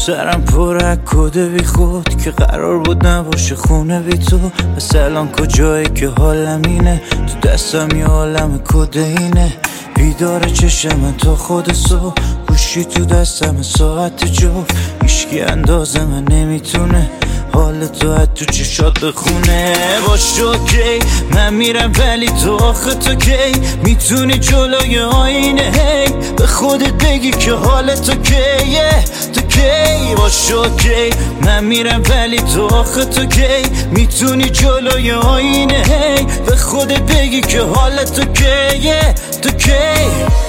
سرم پر از کد بی خود که قرار بود نباشه خونه بی تو. پس الان کجایی که حالم اینه؟ تو دستم یه عالم کدینه. بیدار چشم تا خود صبح، گوشی تو دستم ساعت جفت. هیچکی اندازه من نمیتونه حال تو از تو چشات بخونه. باشه اوکی من میرم ولی تو آخه تو کی میتونی جلوی آینه هی به خودت بگی که حال تو کیه؟ تو کی؟ باشه اوکی من میرم ولی تو آخه تو کی میتونی جلوی آینه هی به خودت بگی که حال تو کیه؟ تو کی؟